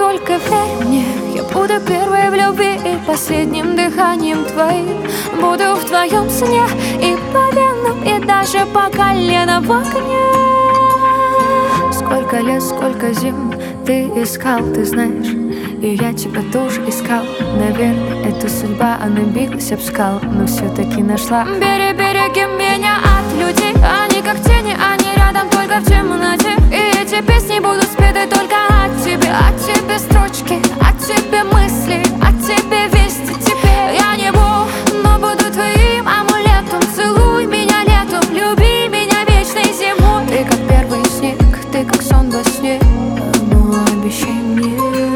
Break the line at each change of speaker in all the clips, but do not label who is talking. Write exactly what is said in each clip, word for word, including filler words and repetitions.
только верь мне, я буду первой в любви и последним дыханием твоим. Буду в твоем сне и по венам, и даже по колено в огне. Сколько лет, сколько зим ты искал, ты знаешь, и я тебя тоже искал. Наверное, это судьба, она билась об скал, но все-таки нашла. Бери, береги меня от людей, они как тени, они рядом только в темноте. И эти песни будут спеты только от тебя. От тебе строчки, от тебе мысли, от тебе вести. Теперь я не буду, но буду твоим амулетом. Целуй меня летом, люби меня вечной зимой. Ты как первый снег, ты как сон во сне, но обещай мне,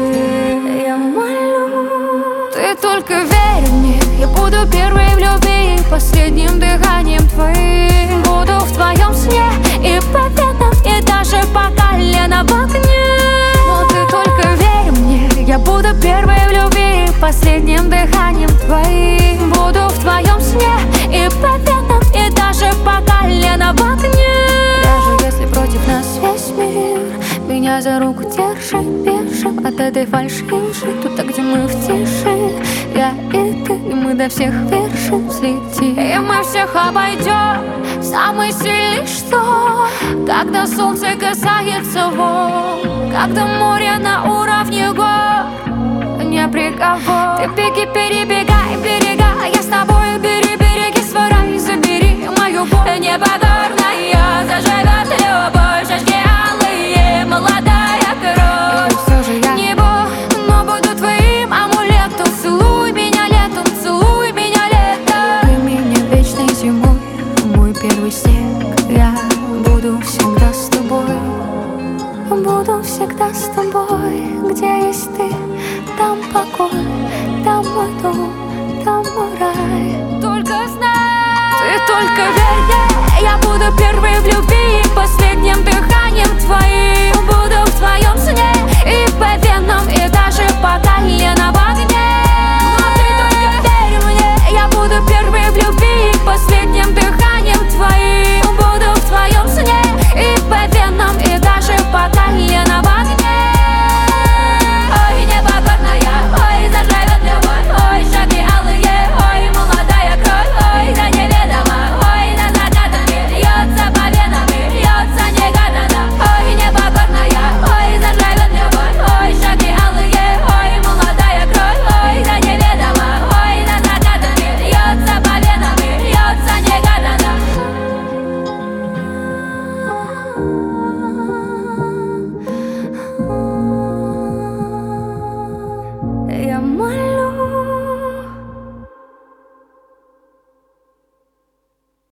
я молю. Ты только верь мне, я буду первой в любви и последним дыханием твоим. Буду в твоем сне и по венам, и даже по колено в огне. Но ты только верь мне, я буду первой в любви и последним дыханием твоим. Буду в твоем сне и по венам, и даже по колено в огне. Даже если против нас весь мир меня за руку держит, бежим от этой фальши лжи. Туда, где мы в тиши, я и ты, и мы до всех вершин взлетим. И мы всех обойдем, самый сильный что, когда солнце касается волн, когда море на уровне гор, не приговор. Ты беги, перебегай берега, я с тобой, бери, береги свой рай, забери мою боль непокорная, заживет любовь, шашки алые, молодая кровь. И все же я не буду, но буду твоим амулетом. Целуй меня летом, целуй меня летом. Ты меня вечной зимой, мой первый снег. Я буду всегда с тобой, буду всегда с тобой. Где есть ты, там покой, там мой дом, там мой рай. Только знай, ты только верь, я буду первой в любви и последним дыханием твоим.